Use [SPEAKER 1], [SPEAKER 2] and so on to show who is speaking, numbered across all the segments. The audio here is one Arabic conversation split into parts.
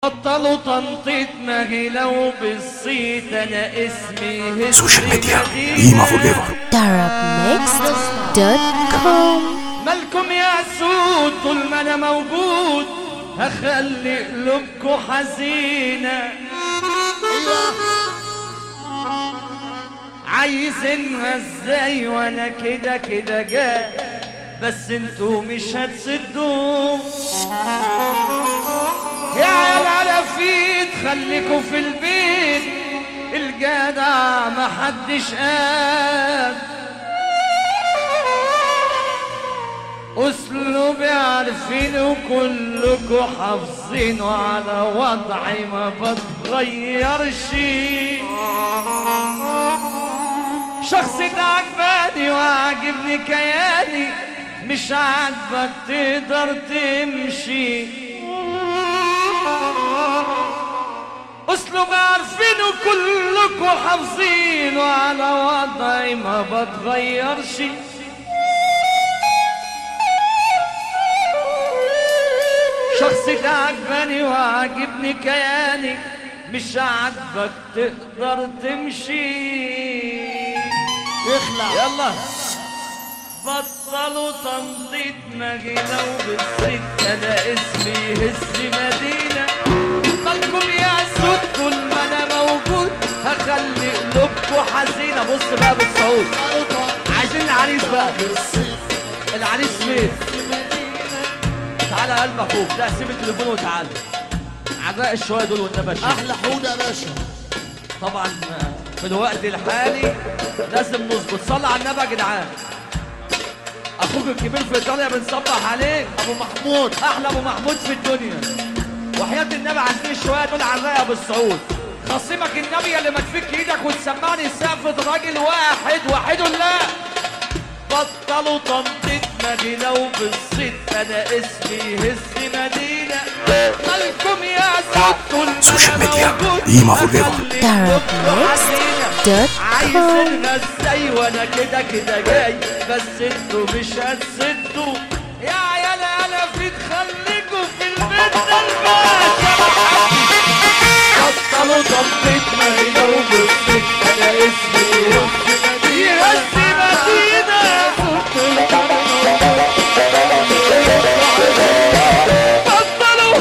[SPEAKER 1] بطلوا تنطيط ماهي لو بالصيت انا اسمي
[SPEAKER 2] سوشيال ميديا قيمة فور ايفر.
[SPEAKER 3] Arabmixed.com.
[SPEAKER 1] مالكم يا سود طول ما انا موجود هخلي قلوبكوا حزينة. عايزينها ازاي وانا كده كده جاي بس انتوا مش هتسدوا يا عيال فيت خليكوا في البيت الجدع محدش قال اسلوبي عارفينه كلكوا حافظينه على وضعي ما بتغيرش شخصيتي عجباني وعاجبني كياني مش عاجبك تقدر تمشي اسلوب عارفينه كلكوا حافظينه على وضعي ما بتغيرش شخصيتي عجباني وعاجبني كياني مش عاجبك تقدر تمشي
[SPEAKER 4] اخلع
[SPEAKER 1] يلا بطلوا تنطيط ماجي لو بالصيت انا اسمي هز مدينة مالكم يا سود طول ما انا موجود هخلي قلوبكوا حزينة. بص بقى بالصعود عايزين العريس بقى العريس فين؟ تعالى قلب اخوك لا سيب التليفون وتعالى عراق الشوية دول والنبي
[SPEAKER 4] احلى حوده يا باشا.
[SPEAKER 1] طبعا في الوقت الحالي لازم نظبط. صلى على النبي يا جدعان. اخوك الكبير في ايطاليا بنصبح عليك
[SPEAKER 4] ابو محمود
[SPEAKER 1] احلى ابو محمود في الدنيا وحياة النبي عايزين شويه دول على الرايه بالصعود. خصيمك النبي اللي ما تفك ايدك وتسمعني سقفة راجل واحد ولا بطلوا تنطيط ماجي لو بالصيت انا اسمي هز مدينة مالكم يا سود طول ما
[SPEAKER 2] سوشيال
[SPEAKER 1] انا
[SPEAKER 2] ميديا
[SPEAKER 1] موجود
[SPEAKER 2] قيمة فور ايفر.
[SPEAKER 3] Arabmixed.com.
[SPEAKER 1] عايزينها ازاي وانا كده كده جاي بس انتوا مش هتسدوا يا عيال انا فيت خليكوا في البيت الباشا بطلوا تنطيط ماهي لو بالصيت انا اسمي هز مدينة بطلوا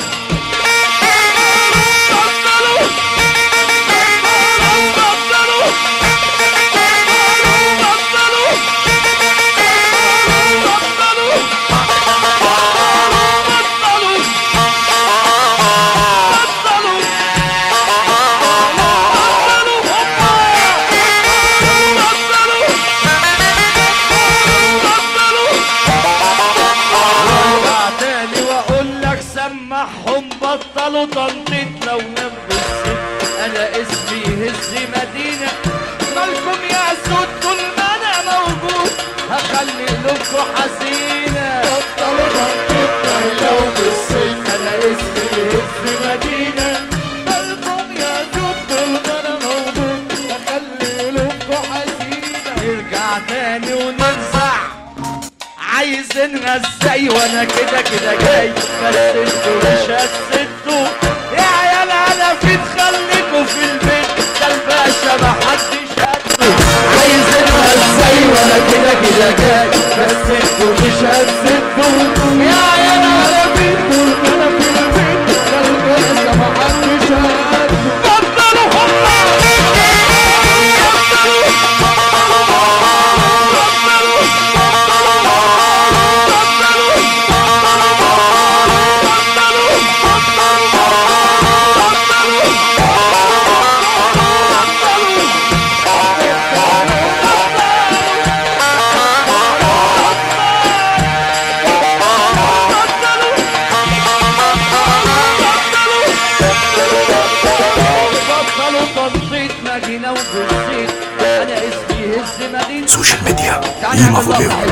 [SPEAKER 1] بطلوا تنطيط لو نام بالصيت انا اسمي هز مدينة مالكم يا سود طول ما انا موجود هخلي قلوبكوا حزينة. بطلوا تنطيط لو بالصيت انا اسمي هز مدينة مالكم يا سود طول ما انا موجود هخلي قلوبكوا حزينة. نرجع تاني ونرزع عايزينها ازاي وانا كده كده جاي بس انتوا مش هتسدوا يا عيال انا فيت خليكوا في البيت ده الباشا محدش هتسدوا. عايزينها ازاي وانا كده كده جاي بس انتوا مش هتسدوا يا عيال انا فيت طول ما انا في البيت ده الباشا محدش هتسدوا. بطلوا هما
[SPEAKER 2] سوشيال ميديا قيمة فور ايفر.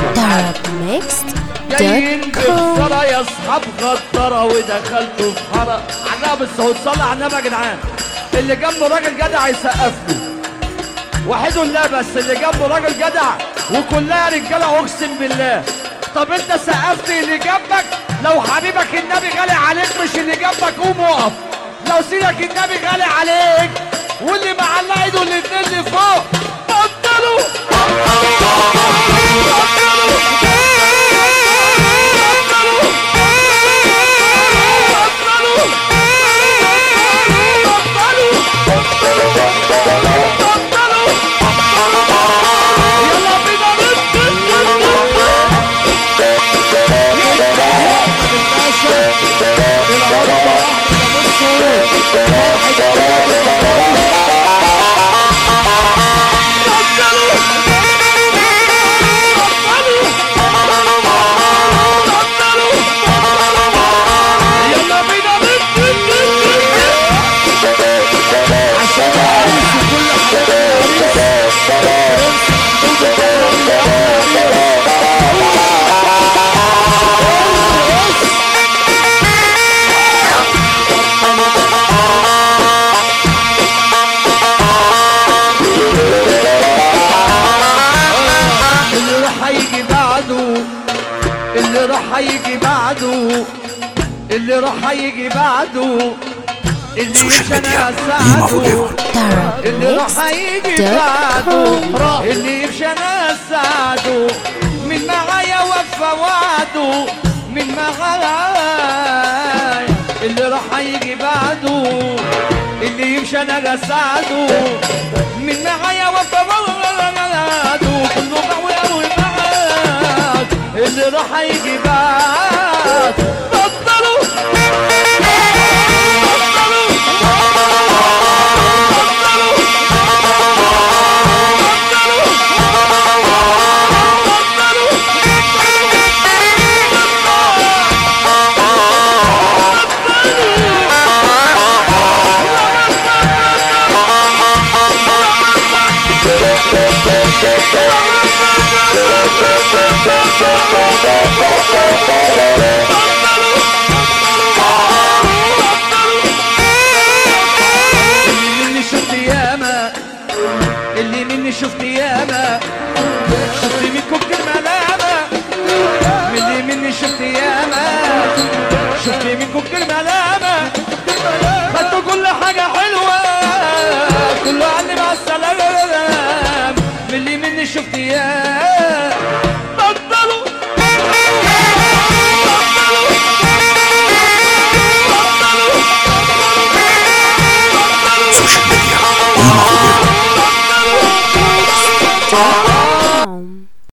[SPEAKER 1] جايين
[SPEAKER 3] Arabmixed.com.
[SPEAKER 1] بالصلاة يا اصحاب غدارة ودخلتوا في حرق عنها بالصوت. صلى على النبي يا جدعان. اللي جنبه راجل جدع يسقف له وحيد الله بس اللي جنبه راجل جدع وكلها رجاله اقسم بالله. طب انت سقفت اللي جنبك لو حبيبك النبي غالي عليك مش اللي جنبك قوم وقف. وسيلك النبي غالي عليك، واللي معلق ايده الاتنين اللي فوق بطلوا اللي راح هيجي بعده، اللي
[SPEAKER 2] Social
[SPEAKER 1] يمشي
[SPEAKER 2] media,
[SPEAKER 1] انا
[SPEAKER 2] Lima
[SPEAKER 1] اساعده،
[SPEAKER 2] Forever.
[SPEAKER 1] اللي راح هيجي بعده، اللي يمشي انا اساعده، من معايا وفى وعده، من معايا اللي راح هيجي بعده، اللي يمشي انا اساعده، من معايا وفى وعده، كله معوي ومعاد، اللي راح هيجي بعده
[SPEAKER 3] Yeah.